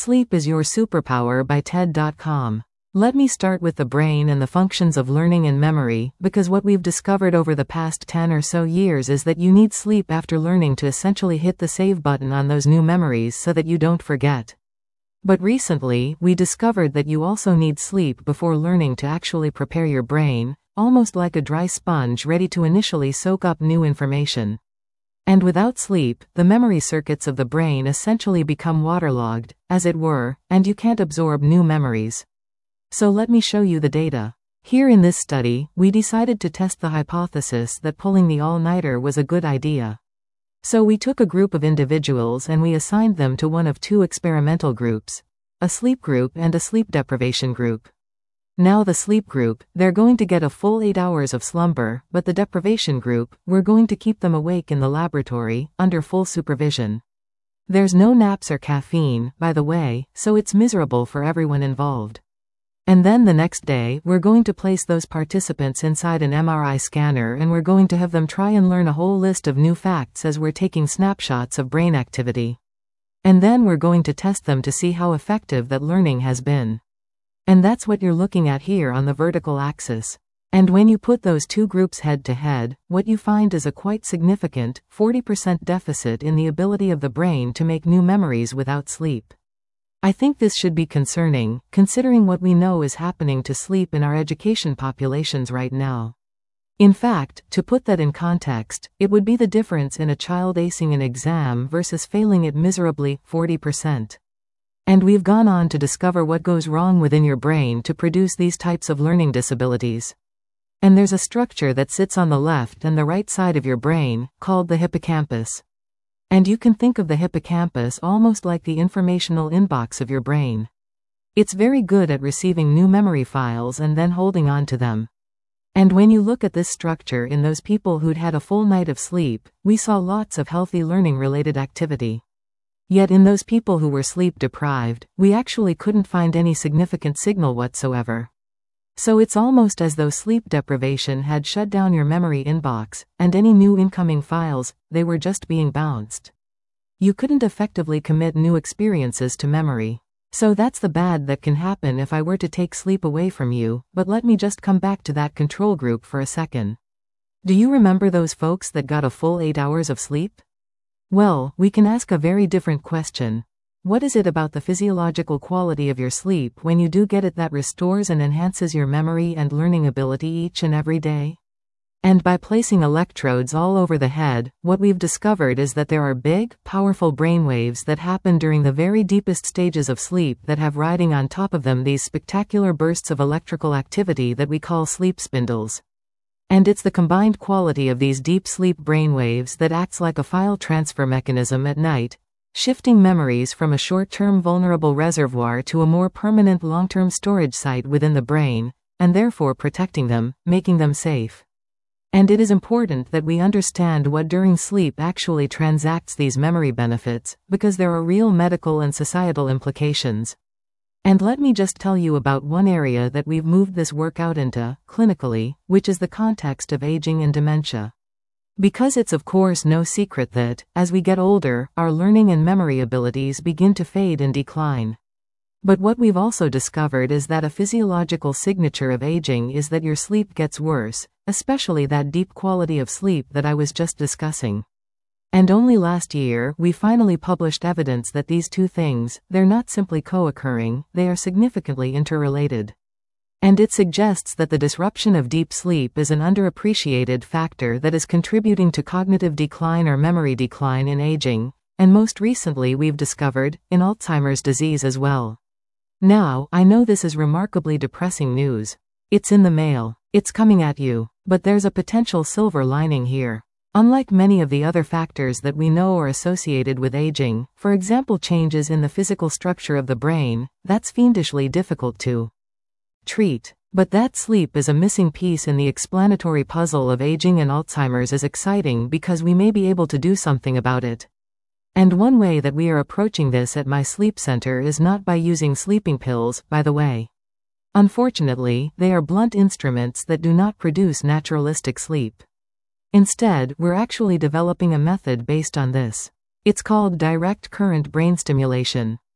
Sleep is Your Superpower by TED.com. Let me start with the brain and the functions of learning and memory, because what we've discovered over the past 10 or so years is that you need sleep after learning to essentially hit the save button on those new memories so that you don't forget. But recently, we discovered that you also need sleep before learning to actually prepare your brain, almost like a dry sponge ready to initially soak up new information. And without sleep, the memory circuits of the brain essentially become waterlogged, as it were, and you can't absorb new memories. So let me show you the data. Here in this study, we decided to test the hypothesis that pulling the all-nighter was a good idea. So we took a group of individuals and we assigned them to one of two experimental groups, a sleep group and a sleep deprivation group. Now the sleep group, they're going to get a full 8 hours of slumber, but the deprivation group, we're going to keep them awake in the laboratory, under full supervision. There's no naps or caffeine, by the way, so it's miserable for everyone involved. And then the next day, we're going to place those participants inside an MRI scanner and we're going to have them try and learn a whole list of new facts as we're taking snapshots of brain activity. And then we're going to test them to see how effective that learning has been. And that's what you're looking at here on the vertical axis. And when you put those two groups head to head, what you find is a quite significant 40% deficit in the ability of the brain to make new memories without sleep. I think this should be concerning, considering what we know is happening to sleep in our education populations right now. In fact, to put that in context, it would be the difference in a child acing an exam versus failing it miserably, 40%. And we've gone on to discover what goes wrong within your brain to produce these types of learning disabilities. And there's a structure that sits on the left and the right side of your brain, called the hippocampus. And you can think of the hippocampus almost like the informational inbox of your brain. It's very good at receiving new memory files and then holding on to them. And when you look at this structure in those people who'd had a full night of sleep, we saw lots of healthy learning-related activity. Yet in those people who were sleep deprived, we actually couldn't find any significant signal whatsoever. So it's almost as though sleep deprivation had shut down your memory inbox, and any new incoming files, they were just being bounced. You couldn't effectively commit new experiences to memory. So that's the bad that can happen if I were to take sleep away from you, but let me just come back to that control group for a second. Do you remember those folks that got a full 8 hours of sleep? Well, we can ask a very different question. What is it about the physiological quality of your sleep when you do get it that restores and enhances your memory and learning ability each and every day? And by placing electrodes all over the head, what we've discovered is that there are big, powerful brainwaves that happen during the very deepest stages of sleep that have riding on top of them these spectacular bursts of electrical activity that we call sleep spindles. And it's the combined quality of these deep sleep brainwaves that acts like a file transfer mechanism at night, shifting memories from a short-term vulnerable reservoir to a more permanent long-term storage site within the brain, and therefore protecting them, making them safe. And it is important that we understand what during sleep actually transacts these memory benefits, because there are real medical and societal implications. And let me just tell you about one area that we've moved this work out into, clinically, which is the context of aging and dementia. Because it's of course no secret that, as we get older, our learning and memory abilities begin to fade and decline. But what we've also discovered is that a physiological signature of aging is that your sleep gets worse, especially that deep quality of sleep that I was just discussing. And only last year, we finally published evidence that these two things, they're not simply co-occurring, they are significantly interrelated. And it suggests that the disruption of deep sleep is an underappreciated factor that is contributing to cognitive decline or memory decline in aging, and most recently we've discovered, in Alzheimer's disease as well. Now, I know this is remarkably depressing news. It's in the mail. It's coming at you. But there's a potential silver lining here. Unlike many of the other factors that we know are associated with aging, for example changes in the physical structure of the brain, that's fiendishly difficult to treat. But that sleep is a missing piece in the explanatory puzzle of aging, and Alzheimer's is exciting because we may be able to do something about it. And one way that we are approaching this at my sleep center is not by using sleeping pills, by the way. Unfortunately, they are blunt instruments that do not produce naturalistic sleep. Instead, we're actually developing a method based on this. It's called direct current brain stimulation.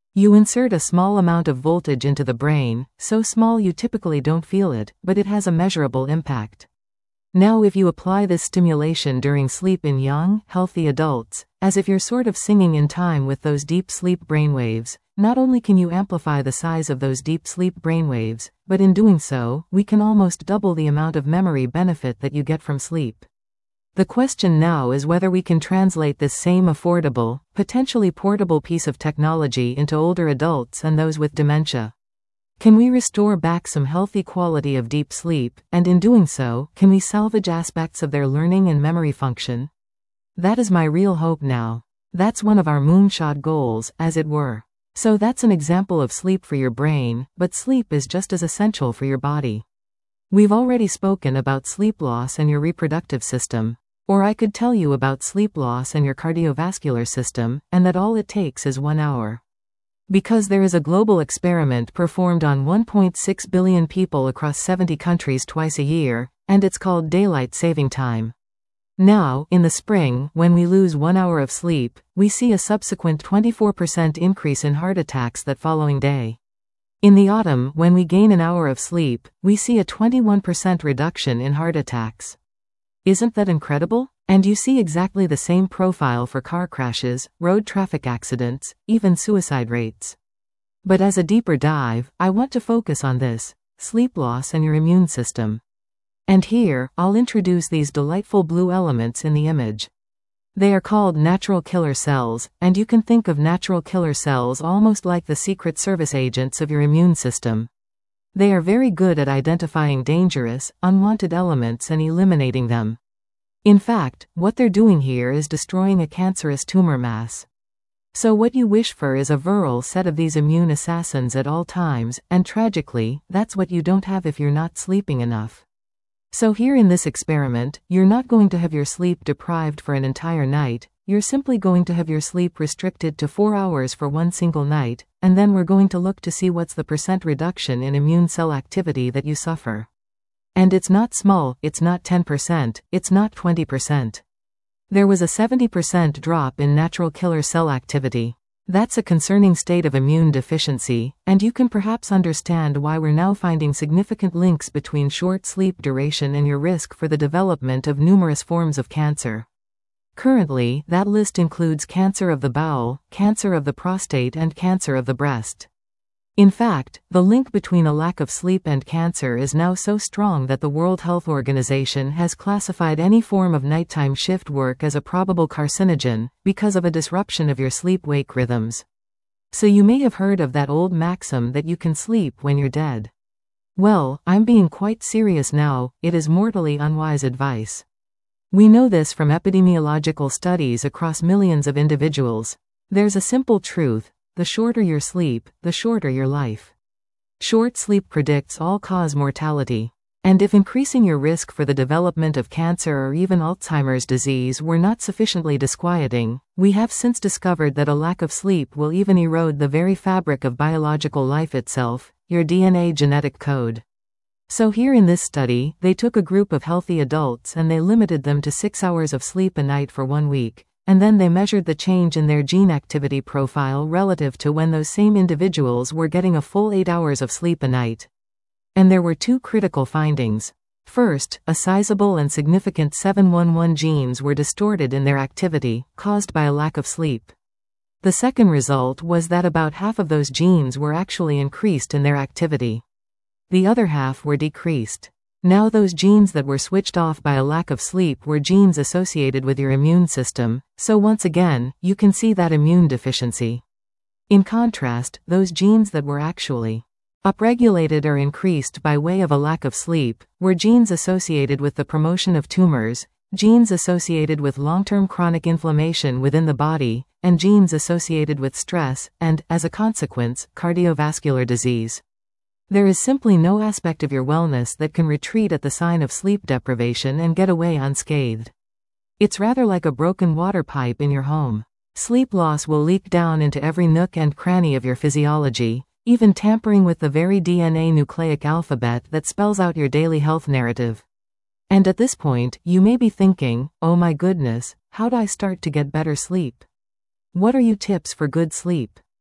You insert a small amount of voltage into the brain, so small you typically don't feel it, but it has a measurable impact. Now if you apply this stimulation during sleep in young, healthy adults, as if you're sort of singing in time with those deep sleep brainwaves, not only can you amplify the size of those deep sleep brainwaves, but in doing so, we can almost double the amount of memory benefit that you get from sleep. The question now is whether we can translate this same affordable, potentially portable piece of technology into older adults and those with dementia. Can we restore back some healthy quality of deep sleep, and in doing so, can we salvage aspects of their learning and memory function? That is my real hope now. That's one of our moonshot goals, as it were. So that's an example of sleep for your brain, but sleep is just as essential for your body. We've already spoken about sleep loss and your reproductive system. Or I could tell you about sleep loss and your cardiovascular system, and that all it takes is 1 hour. Because there is a global experiment performed on 1.6 billion people across 70 countries twice a year, and it's called daylight saving time. Now, in the spring, when we lose 1 hour of sleep, we see a subsequent 24% increase in heart attacks that following day. In the autumn, when we gain an hour of sleep, we see a 21% reduction in heart attacks. Isn't that incredible? And you see exactly the same profile for car crashes, road traffic accidents, even suicide rates. But as a deeper dive, I want to focus on this: sleep loss and your immune system. And here, I'll introduce these delightful blue elements in the image. They are called natural killer cells, and you can think of natural killer cells almost like the Secret Service agents of your immune system. They are very good at identifying dangerous, unwanted elements and eliminating them. In fact, what they're doing here is destroying a cancerous tumor mass. So what you wish for is a virile set of these immune assassins at all times, and tragically, that's what you don't have if you're not sleeping enough. So here in this experiment, you're not going to have your sleep deprived for an entire night, you're simply going to have your sleep restricted to 4 hours for one single night, and then we're going to look to see what's the % reduction in immune cell activity that you suffer. And it's not small, it's not 10%, it's not 20%. There was a 70% drop in natural killer cell activity. That's a concerning state of immune deficiency, and you can perhaps understand why we're now finding significant links between short sleep duration and your risk for the development of numerous forms of cancer. Currently, that list includes cancer of the bowel, cancer of the prostate, and cancer of the breast. In fact, the link between a lack of sleep and cancer is now so strong that the World Health Organization has classified any form of nighttime shift work as a probable carcinogen, because of a disruption of your sleep-wake rhythms. So you may have heard of that old maxim that you can sleep when you're dead. Well, I'm being quite serious now, it is mortally unwise advice. We know this from epidemiological studies across millions of individuals. There's a simple truth: the shorter your sleep, the shorter your life. Short sleep predicts all-cause mortality. And if increasing your risk for the development of cancer or even Alzheimer's disease were not sufficiently disquieting, we have since discovered that a lack of sleep will even erode the very fabric of biological life itself, your DNA genetic code. So here in this study, they took a group of healthy adults and they limited them to 6 hours of sleep a night for 1 week. And then they measured the change in their gene activity profile relative to when those same individuals were getting a full 8 hours of sleep a night. And there were two critical findings. First, a sizable and significant 711 genes were distorted in their activity, caused by a lack of sleep. The second result was that about half of those genes were actually increased in their activity. The other half were decreased. Now those genes that were switched off by a lack of sleep were genes associated with your immune system, so once again, you can see that immune deficiency. In contrast, those genes that were actually upregulated or increased by way of a lack of sleep were genes associated with the promotion of tumors, genes associated with long-term chronic inflammation within the body, and genes associated with stress, and, as a consequence, cardiovascular disease. There is simply no aspect of your wellness that can retreat at the sign of sleep deprivation and get away unscathed. It's rather like a broken water pipe in your home. Sleep loss will leak down into every nook and cranny of your physiology, even tampering with the very DNA nucleic alphabet that spells out your daily health narrative. And at this point, you may be thinking, oh my goodness, how do I start to get better sleep? What are your tips for good sleep?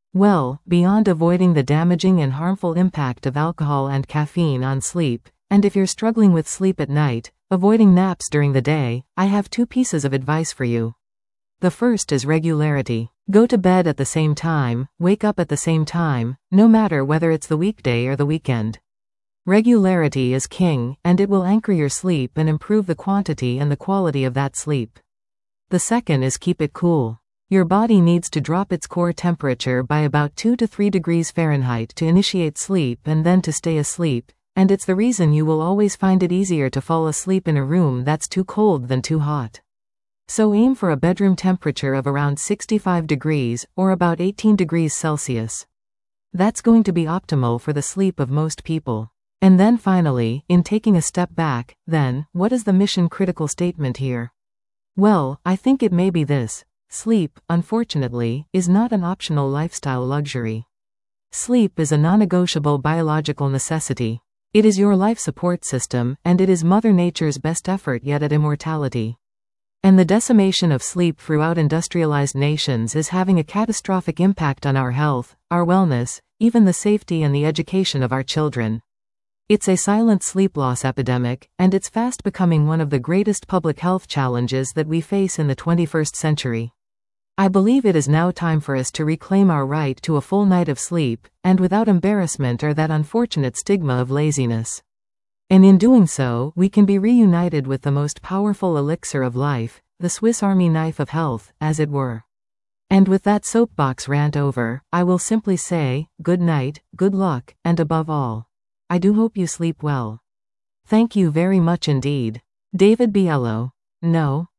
Well, beyond avoiding the damaging and harmful impact of alcohol and caffeine on sleep, and if you're struggling with sleep at night, avoiding naps during the day, I have 2 pieces of advice for you. The first is regularity. Go to bed at the same time, wake up at the same time, no matter whether it's the weekday or the weekend. Regularity is king, and it will anchor your sleep and improve the quantity and the quality of that sleep. The second is keep it cool. Your body needs to drop its core temperature by about 2 to 3 degrees Fahrenheit to initiate sleep and then to stay asleep, and it's the reason you will always find it easier to fall asleep in a room that's too cold than too hot. So aim for a bedroom temperature of around 65 degrees, or about 18 degrees Celsius. That's going to be optimal for the sleep of most people. And then finally, in taking a step back, then, what is the mission-critical statement here? Well, I think it may be this. Sleep, unfortunately, is not an optional lifestyle luxury. Sleep is a non-negotiable biological necessity. It is your life support system, and it is Mother Nature's best effort yet at immortality. And the decimation of sleep throughout industrialized nations is having a catastrophic impact on our health, our wellness, even the safety and the education of our children. It's a silent sleep loss epidemic, and it's fast becoming one of the greatest public health challenges that we face in the 21st century. I believe it is now time for us to reclaim our right to a full night of sleep, and without embarrassment or that unfortunate stigma of laziness. And in doing so, we can be reunited with the most powerful elixir of life, the Swiss Army knife of health, as it were. And with that soapbox rant over, I will simply say, good night, good luck, and above all, I do hope you sleep well. Thank you very much indeed. David Biello. No.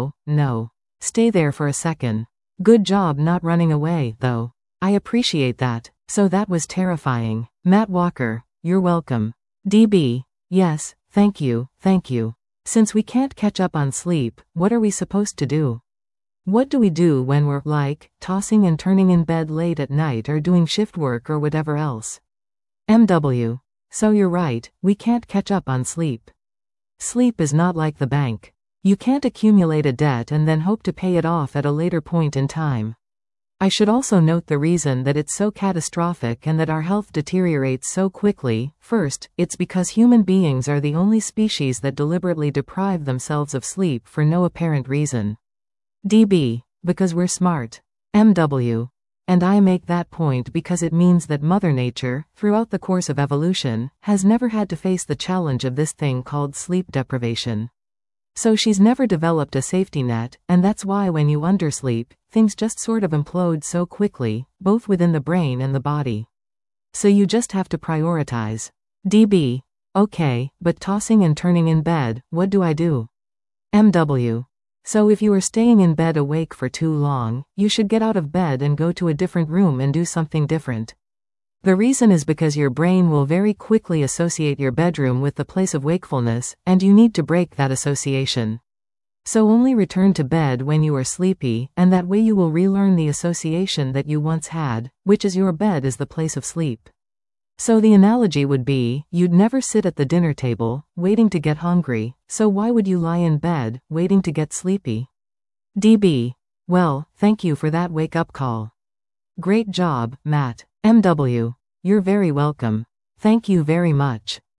Stay there for a second. Good job not running away, though. I appreciate that. So that was terrifying. Matt Walker. You're welcome. DB. Yes, thank you. Since we can't catch up on sleep, what are we supposed to do? What do we do when we're, tossing and turning in bed late at night or doing shift work or whatever else? MW. So you're right, we can't catch up on sleep. Sleep is not like the bank. You can't accumulate a debt and then hope to pay it off at a later point in time. I should also note the reason that it's so catastrophic and that our health deteriorates so quickly. First, it's because human beings are the only species that deliberately deprive themselves of sleep for no apparent reason. DB. Because we're smart. MW. And I make that point because it means that Mother Nature, throughout the course of evolution, has never had to face the challenge of this thing called sleep deprivation. So she's never developed a safety net, and that's why when you undersleep, things just sort of implode so quickly, both within the brain and the body. So you just have to prioritize. DB. Okay, but tossing and turning in bed, what do I do? MW. So if you are staying in bed awake for too long, you should get out of bed and go to a different room and do something different. The reason is because your brain will very quickly associate your bedroom with the place of wakefulness, and you need to break that association. So only return to bed when you are sleepy, and that way you will relearn the association that you once had, which is your bed is the place of sleep. So the analogy would be, you'd never sit at the dinner table, waiting to get hungry, so why would you lie in bed, waiting to get sleepy? DB. Well, thank you for that wake-up call. Great job, Matt. MW. You're very welcome. Thank you very much.